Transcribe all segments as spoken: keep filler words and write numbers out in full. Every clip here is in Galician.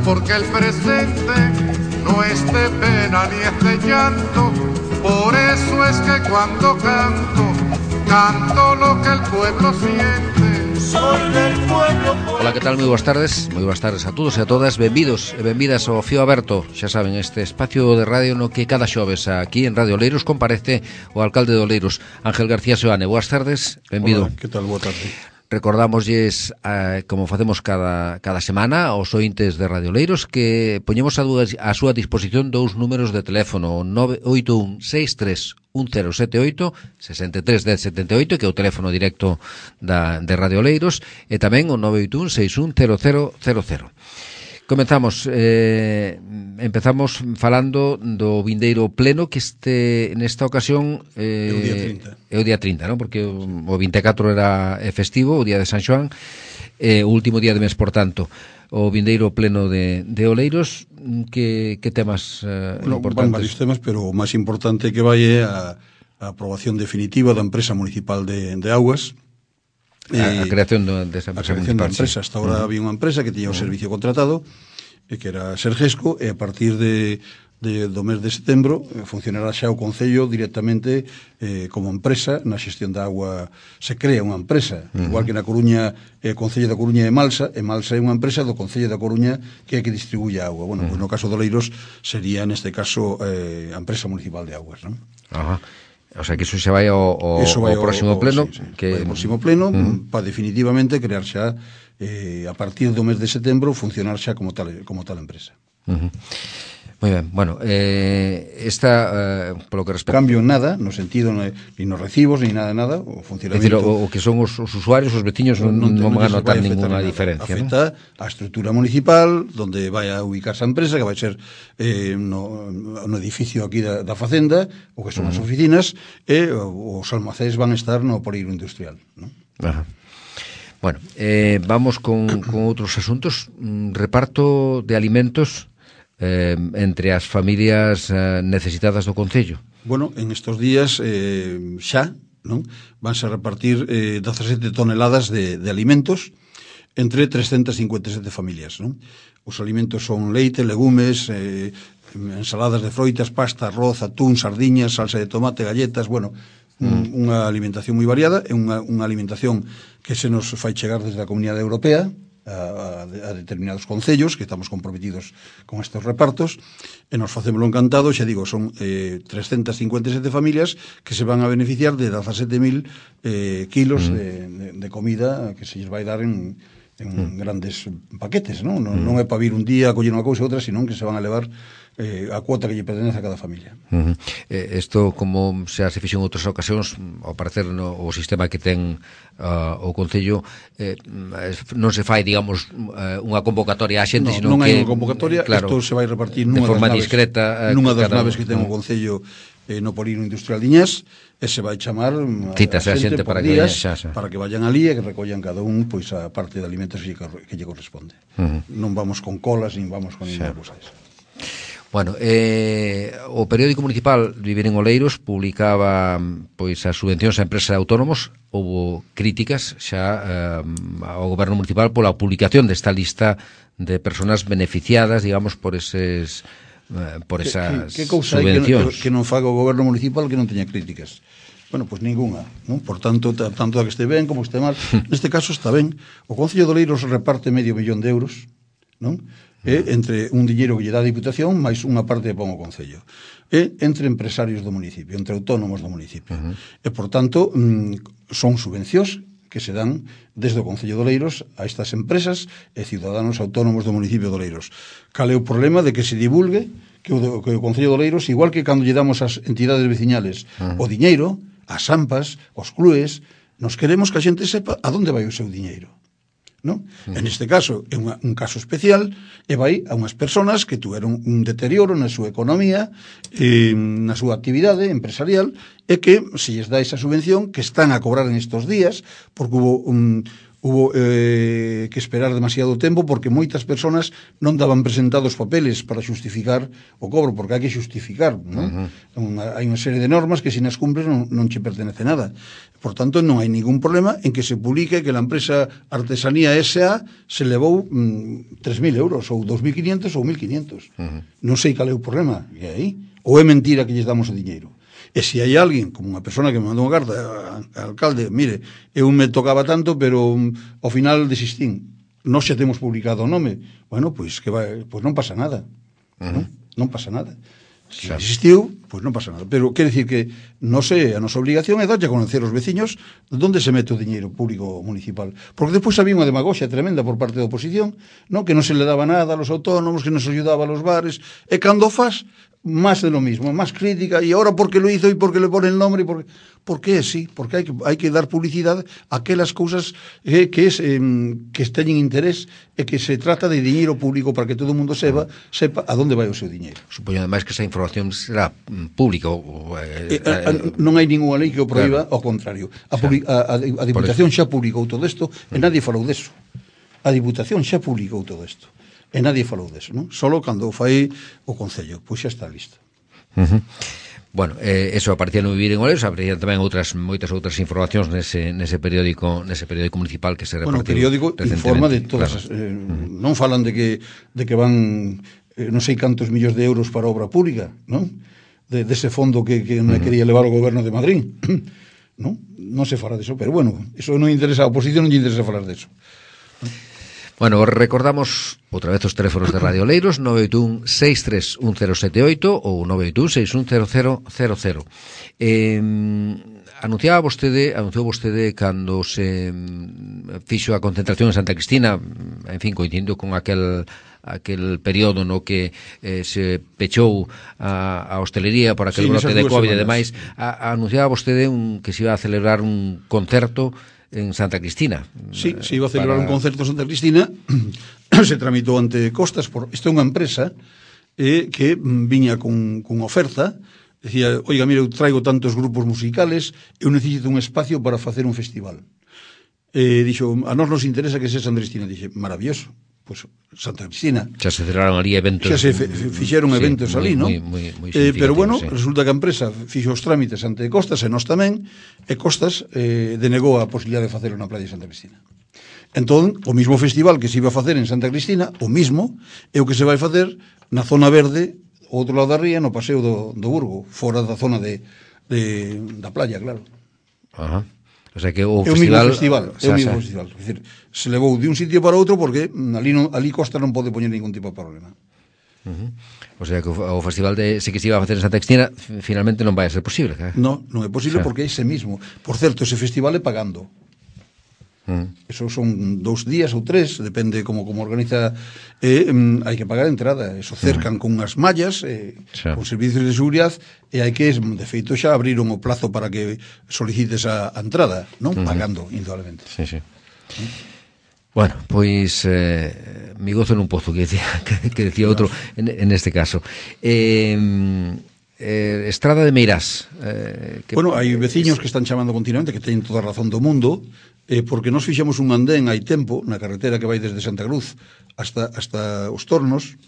porque el presente no es de pena ni es de llanto. Por eso es que cuando canto, canto lo que el pueblo siente. Soy del pueblo. Ola, que tal? Moi boas tardes. Moi boas tardes a todos e a todas. Benvidos e benvidas ao Fío Aberto. Xa saben, este espacio de radio no que cada xoves aquí en Radio Oleiros comparece o alcalde de Oleiros, Ángel García Seoane. Boas tardes, benvido. Hola, que tal? Boa tarde. Recordámoslles, eh, como facemos cada, cada semana, aos ointes de Radio Oleiros, que poñemos a, dúas, a súa disposición dous números de teléfono, nove oito un seis tres un cero sete oito, sesenta e tres dez setenta e oito, que é o teléfono directo da, de Radio Oleiros, e tamén o nove oito un seis un cero cero cero cero. Comenzamos, eh, empezamos falando do vindeiro pleno, que este nesta ocasión eh, é o día trinta. É o día trinta, non? Porque o, o vinte e catro era é festivo, o día de San Xoán, eh, o último día de mes, por tanto. O vindeiro pleno de, de Oleiros, que, que temas eh, bueno, importantes? Van varios temas, pero o máis importante que vai é a, a aprobación definitiva da empresa municipal de, de augas. A, a creación do, desa empresa a creación municipal, da empresa. Sí. Hasta ahora uh-huh. había unha empresa que tiña o servicio contratado, e que era Sergesco, e a partir de, de, do mes de setembro eh, funcionará xa o Concello directamente eh, como empresa na xestión da agua. Se crea unha empresa, uh-huh. igual que na Coruña, eh, Concello da Coruña e Malsa, e Malsa é unha empresa do Concello da Coruña que é que distribuye a agua. Bueno, uh-huh. pues no caso de Oleiros sería neste caso eh, a empresa municipal de aguas, non? Ajá. O sea, que iso xa vai ao, ao, vai ao próximo ao, pleno, sí, sí. que vai ao próximo pleno uh-huh. para definitivamente crear xa eh, a partir do mes de setembro funcionar xa como tal como tal empresa. Uh-huh. Moi ben, bueno, eh, esta, eh, polo que respecta... Cambio nada, no sentido, ni nos recibos, ni nada, nada, o funcionamento... É dicir, o, o que son os, os usuarios, os veciños, non, non, non van a notar ninguna diferencia, non? Afecta a estrutura municipal, donde vai a ubicarse a empresa, que vai ser eh, no, no edificio aquí da, da Facenda, o que son uh-huh. as oficinas, e os almacéns van a estar no polígono industrial, non? Ajá. Bueno, eh, vamos con, con outros asuntos. Reparto de alimentos Eh, entre as familias eh, necesitadas do Concello. Bueno, en estos días eh, xa, non? Vanse a repartir eh, dezasete toneladas de, de alimentos entre trescentas cincuenta e sete familias, non? Os alimentos son leite, legumes, eh, ensaladas de froitas, pasta, arroz, atún, sardiñas, salsa de tomate, galletas, bueno, mm. unha alimentación moi variada, é unha, unha alimentación que se nos fai chegar desde a Comunidade Europea A, a, a determinados concellos que estamos comprometidos con estes repartos, e nos facémoslo encantado. Xa digo, son eh, trescentas cincuenta e sete familias que se van a beneficiar de dezasete mil eh, kilos mm. de, de, de comida que se lles vai dar en, en mm. grandes paquetes, non? Non, mm. non é para vir un día a coller unha cousa e outra, senón que se van a levar eh, a cuota que lle pertenece a cada familia. Uh-huh. eh, Isto, como xa se fixo en outras ocasións, ao parecer no, o sistema que ten uh, o Concello eh, non se fai, digamos, uh, unha convocatoria á xente, no, sino non que... hai unha convocatoria, claro, isto se vai repartir nunha de forma das naves, discreta, uh, nunha das cada... naves que ten o Concello eh, no polígono industrial de Iñás, e se vai chamar a, Citas a, a xente, xente para que días, xa, xa. para que vayan ali e que recollan cada un pois a parte de alimentos que, que lle corresponde. Uh-huh. Non vamos con colas, nin vamos con ninguna cousa desa. Bueno, eh, o periódico municipal Vivir en Oleiros publicaba pois as subvencións a empresas de autónomos. Houbo críticas xa eh, ao goberno municipal pola publicación desta lista de persoas beneficiadas, digamos, por eses eh, por esas que, que, que cousa subvencións. Que, que non faga o goberno municipal que non teña críticas? Bueno, pois pues ninguna, non? Por tanto, tanto a que este ben como este mal. Neste caso está ben. O Concello de Oleiros reparte medio millón de euros, non? E entre un diñeiro que lle dá a Diputación máis unha parte que pon o Concello, e entre empresarios do municipio, entre autónomos do municipio. Uh-huh. E, por tanto, son subvencións que se dan desde o Concello de Oleiros a estas empresas e ciudadanos autónomos do municipio de Oleiros. Cal é o problema de que se divulgue que o, que o Concello de Oleiros, igual que cando lle damos ás entidades veciñales uh-huh. o diñeiro, as AMPAs, os clues, nos queremos que a xente sepa a donde vai o seu diñeiro, non? Uh-huh. En este caso é unha, un caso especial e vai a unhas persoas que tuveron un deterioro na súa economía, eh, na súa actividade empresarial, e que se lles dá esa subvención que están a cobrar en estos días porque hubo un, hubo eh, que esperar demasiado tempo porque moitas persoas non daban presentados papeles para xustificar o cobro, porque hai que xustificar, non? Uh-huh. Hai unha serie de normas que se nas cumpres non, non che pertenece nada. Por tanto, non hai ningún problema en que se publique que a empresa Artesanía S A se levou mm, tres mil euros, ou dos mil quinientos ou mil quinientos. Uh-huh. Non sei cal é o problema, e aí? Ou é mentira que lles damos o diñeiro? E se hai alguén, como unha persona que me mandou unha carta ao alcalde, mire, eu me tocaba tanto, pero um, ao final desistín, non xa temos publicado o nome, bueno, pois que vai, pois non pasa nada, uh-huh. non? non pasa nada. Se claro. Existiu, pois non pasa nada. Pero quere dicir que, non sei, a nosa obrigación é darlle a conocer aos veciños onde se mete o diñeiro público municipal. Porque despois había unha demagoxia tremenda por parte da oposición, non? Que non se le daba nada a los autónomos, que non se ayudaba a los bares, e cando faz, más de lo mismo, más crítica, y ahora porque lo hizo y porque le pone el nombre, y porque, porque sí, porque hay que, hay que dar publicidad a aquelas cousas eh, que es eh, que teñen interés e que se trata de diñeiro público para que todo o mundo sepa, sepa a donde vai o seu diñeiro. Supoño ademais que esa información será pública ou, eh, eh, eh, non hai ninguna lei que o proíba, claro. Ao contrario. A, public, a, a, a Diputación xa publicou todo isto e nadie falou deso. A Diputación xa publicou todo isto. E nadie falou deso, non? Solo cando fai o Concello, pois xa está listo. Uh-huh. Bueno, eh, eso aparecía no Vivir en Oleiros, aparecían tamén outras moitas outras informacións nese nese periódico, nese periódico municipal que se repartiu. Bueno, o periódico informa de todas, claro. as, eh, uh-huh. non falan de que de que van eh, non sei cantos millóns de euros para obra pública, non? De dese de fondo que que non uh-huh. quería levar o goberno de Madrid. non? Non se fala deso, pero bueno, eso non interesa a oposición, non lle interesa falar deso. Bueno, recordamos outra vez os teléfonos de Radio Oleiros, nove oito un seis tres un cero sete oito ou nove oito un seis un cero cero cero cero. Eh, anunciaba vostede, anunciou vostede cando se fixo a concentración en Santa Cristina, en fin, coincidindo con aquel aquel período no que eh, se pechou a, a hostelería por aquel sí, brote de COVID e demais, a, a anunciaba vostede un, que se iba a celebrar un concerto en Santa Cristina. Sí, se iba a celebrar para... un concerto en Santa Cristina, se tramitou ante Costas, por esta é unha empresa eh, que viña con, con oferta, decía, oiga, mire, eu traigo tantos grupos musicales, eu necesito un espacio para facer un festival. Eh, dixo, a nós nos interesa que sea Santa Cristina. Dixe, maravilloso. Pois pues, Santa Cristina. Xa se celebraron ali eventos. Xa se fe, fixeron sí, eventos moi, ali, non? Moi, moi, moi eh, pero bueno, sí. Resulta que a empresa fixo os trámites ante Costas e nós tamén, e Costas eh, denegou a posibilidade de facer na playa de Santa Cristina. Entón, o mismo festival que se iba a facer en Santa Cristina, o mismo, é o que se vai facer na zona verde, ao outro lado da ría, no paseo do, do Burgo, fora da zona de, de da playa, claro. Ajá. O sea que o é festival, o festival, é o mismo festival. É dicir, se levou de un sitio para outro porque ali, non, ali Costa non pode poñer ningún tipo de problema. Uh-huh. O sea que o, o festival de se que se iba a facer en Santa Cristina finalmente non vai a ser posible. ¿Eh? No, non é posible, o sea, porque é ese mismo. Por certo, ese festival é pagando. Uh-huh. Eso son dous días ou tres, depende como como organiza, eh, um, hai que pagar a entrada, eso cercan uh-huh. con unhas mallas, eh, sí. con servicios de seguridade, e hai que, de feito, xa abriron o plazo para que solicites a, a entrada, non? Uh-huh. Pagando, indudablemente. Sí, sí. ¿Sí? Bueno, pois eh, mi gozo nun pozo que decía, que, que decía outro en, en este caso. Eh, eh, Estrada de Meirás. Eh, que, bueno, hai veciños que están chamando continuamente, que teñen toda a razón do mundo, eh, porque nos fixemos un andén hai tempo na carretera que vai desde Santa Cruz hasta, hasta os Tornos,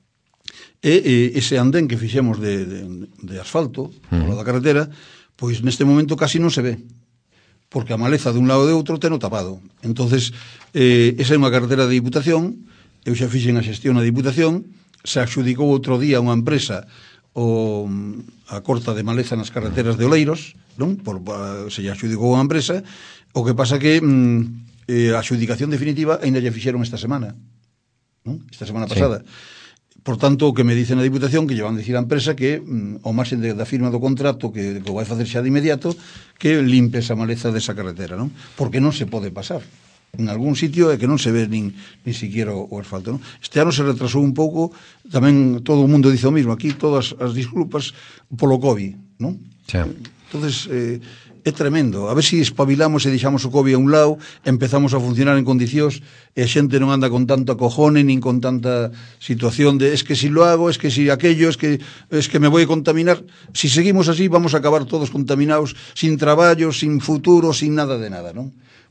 e eh, ese andén que fixemos de, de, de asfalto uh-huh. por da carretera, pois neste momento casi non se ve, porque a maleza de un lado e de outro teno tapado. Entonces, eh, esa é unha carretera de Diputación, eu xa fixen a xestión na Diputación, se adxudicou outro día unha empresa o, a corta de maleza nas carreteras de Oleiros, non? Por, se lle adxudicou unha empresa. O que pasa que mm, eh, a adxudicación definitiva ainda lle fixeron esta semana, non? Esta semana pasada. Sí. Por tanto, o que me dicen a Diputación, que lle van dicir a empresa que mm, ao marxen de, da firma do contrato que, que o vai facer xa de inmediato, que limpe esa maleza desa carretera, non? Porque non se pode pasar. En algún sitio é que non se ve nin, nin siquiera o, o asfalto, non? Este ano se retrasou un pouco, tamén todo o mundo dice o mismo, aquí todas as disculpas polo COVID, non? Sí. Entonces, eh, é tremendo. A ver se si espabilamos e deixamos o COVID a un lado, empezamos a funcionar en condicións e a xente non anda con tanto acojone nin con tanta situación de es que si lo hago, es que si aquello, es que es que me voy a contaminar. Si seguimos así vamos a acabar todos contaminados, sin traballo, sin futuro, sin nada de nada, non?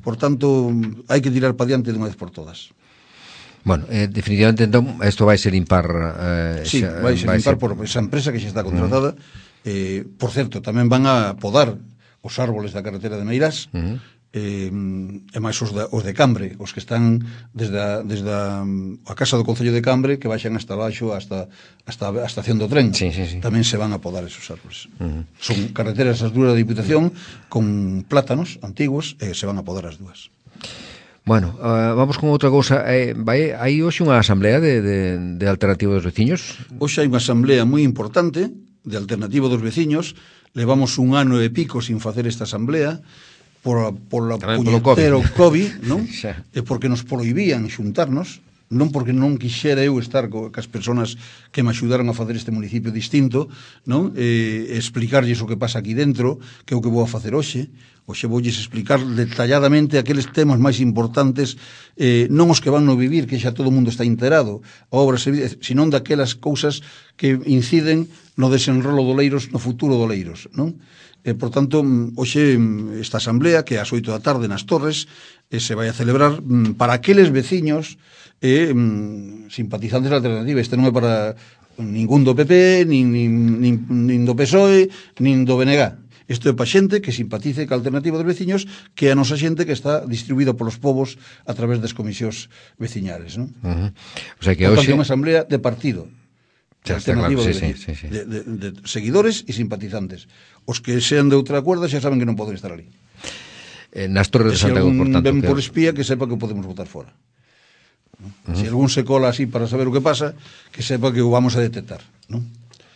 Por tanto, hai que tirar para diante de unha vez por todas. Bueno, eh, definitivamente entón isto vai ser impar eh, sí, xa, vai ser vai impar ser... por esa empresa que xa está contratada. Uh-huh. eh, por certo, tamén van a podar os árboles da carretera de Meirás, uh-huh. eh, e máis os, da, os de Cambre, os que están desde a, desde a, a casa do Concello de Cambre, que baixan hasta baixo, hasta, hasta a estación do tren. Sí, sí, sí. Tamén se van a podar esos árboles. Uh-huh. Son carreteras as dúas da Diputación con plátanos antiguos, e se van a podar as dúas. Bueno, uh, vamos con outra cousa. Eh, vai, hai hoxe unha asamblea de, de, de Alternativa dos Veciños? Hoxe hai unha asamblea moi importante de Alternativa dos Veciños. Levamos un ano e pico sin facer esta asamblea por, por la puñetero COVID, non? E porque nos prohibían xuntarnos, non porque non quixera eu estar co, cas persoas que me axudaron a facer este municipio distinto, non? E explicarlles o que pasa aquí dentro, que é o que vou a facer hoxe. Hoxe voulles explicar detalladamente aqueles temas máis importantes, eh, non os que van no vivir, que xa todo o mundo está enterado, a obra, senón daquelas cousas que inciden no desenrolo do Leiros, no futuro do Leiros, non? E, por tanto, hoxe esta asamblea, que é ás oito da tarde nas Torres, eh, se vai a celebrar para aqueles veciños e eh, simpatizantes da Alternativa. Este non é para ningún do P P, nin, nin, nin, nin do P S O E, nin do B N G. Isto é para xente que simpatice ca Alternativa dos Veciños, que é a nosa xente que está distribuída polos povos a través das comisións veciñales, non? Uh-huh. O sea que por hoxe... tanto, é unha asamblea de partido, de Alternativa claro, dos sí, Veciños, sí, sí, sí. De, de, de seguidores e simpatizantes. Os que sean de outra cuerda xa saben que non poden estar ali. Eh, nas Torres de Santa Cruz, por tanto. ven Que... por espía, que sepa que podemos votar fora. Uh-huh. Se algún se cola así para saber o que pasa, que sepa que o vamos a detectar, non?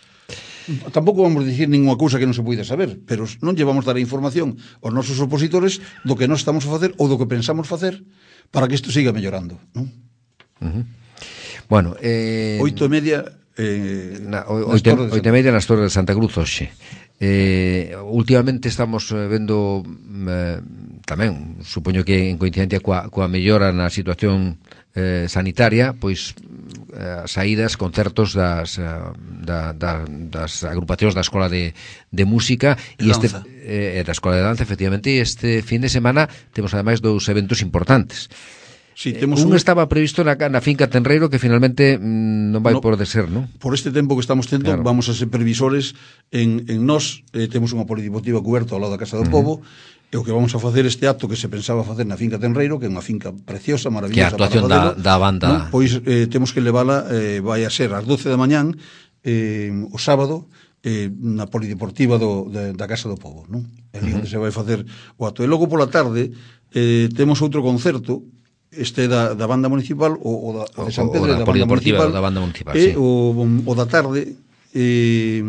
Tampouco vamos dicir ninguna cousa que non se poida saber, pero non llevamos dar a información aos nosos opositores do que nós estamos a facer ou do que pensamos facer para que isto siga mellorando, non? Uh-huh. Bueno, eh... oito e media eh, na, oito, oito e media nas Torres de Santa Cruz hoxe. Eh, últimamente estamos vendo eh, tamén, supoño que en coincidencia coa, coa mellora na situación eh, sanitaria, pois eh, saídas, concertos das, da, da, das agrupacións da Escola de, de Música e este, eh, da Escola de Danza, efectivamente, e este fin de semana temos ademais dous eventos importantes. Sí, temos un, un estaba previsto na, na finca Tenreiro, que finalmente mm, non vai no, poder ser, non? Por este tempo que estamos tendo, claro, vamos a ser previsores en, en nós, eh, temos unha polideportiva cuberta ao lado da Casa do uh-huh. Pobo, e o que vamos a facer este acto que se pensaba facer na finca Tenreiro, que é unha finca preciosa, maravillosa, que a actuación da, da banda, ¿no? Pois eh, temos que levala, eh, vai a ser ás doce da mañán eh, o sábado, eh, na polideportiva do, de, da Casa do Pobo, non? É ali uh-huh. onde se vai facer o acto. E logo pola tarde eh, temos outro concerto, este da, da banda municipal, o, o da, o de San Pedro, da, da banda municipal, da banda municipal, e sí. o, o da tarde eh,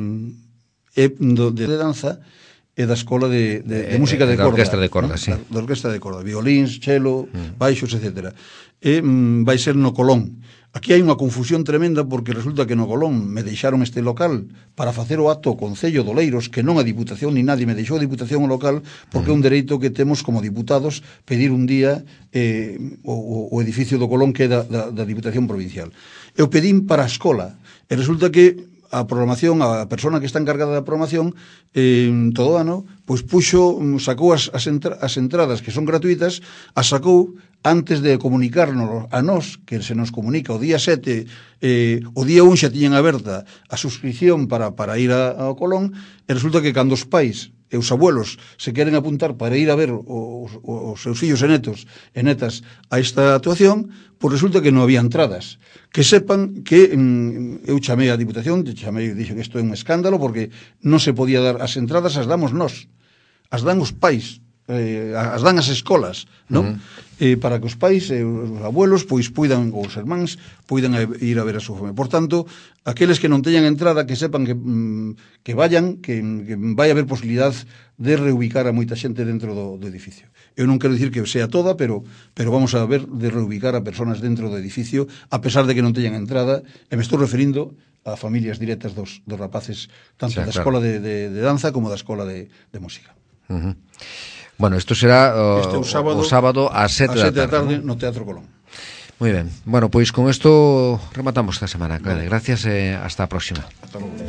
é do, de danza e da Escola de, de, de Música de, de Corda, orquestra de corda, ¿no? Sí. Da, da orquestra de corda, violíns, chelo, mm. baixos, etcétera. E mm, vai ser no Colón. Aquí hai unha confusión tremenda porque resulta que no Colón me deixaron este local para facer o acto o Concello do Leiros, que non a Diputación ni nadie me deixou a Diputación o local, porque é un dereito que temos como diputados pedir un día eh, o, o edificio do Colón que é da, da, da Diputación Provincial. Eu pedín para a escola e resulta que a programación, a persona que está encargada da programación eh, todo o ano, pois puxo, sacou as, as, entra, as entradas que son gratuitas, as sacou antes de comunicarnos a nós, que se nos comunica o día sete, eh, o día un xa tiñan aberta a suscripción para, para ir a, ao Colón, e resulta que cando os pais e os abuelos se queren apuntar para ir a ver os, os seus fillos e netos e netas a esta actuación, pois resulta que non había entradas. Que sepan que mm, eu chamei a Diputación, chamei, dixo que isto é un escándalo porque non se podía dar as entradas, as damos nós, as dan os pais, eh, as dan as escolas, non? Uh-huh. Eh, para que os pais e os abuelos pois puidan, ou os irmáns puidan ir a ver a súa familia. Por tanto, aqueles que non teñan entrada, que sepan que, mm, que vayan, que, que vai haber posibilidad de reubicar a moita xente dentro do, do edificio. Eu non quero dicir que sea toda, pero, pero vamos a ver de reubicar a personas dentro do edificio, a pesar de que non teñan entrada, e me estou referindo a familias directas dos, dos rapaces, tanto sí, da escola claro. de, de, de danza como da escola de, de música. Uh-huh. Bueno, isto será o, este o sábado, o sábado ás sete da tarde, tarde ¿no? no Teatro Colón. Moi ben. Bueno, pois con isto rematamos esta semana. Claro. Gracias e eh, hasta a próxima. Hasta logo.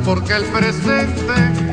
porque el presente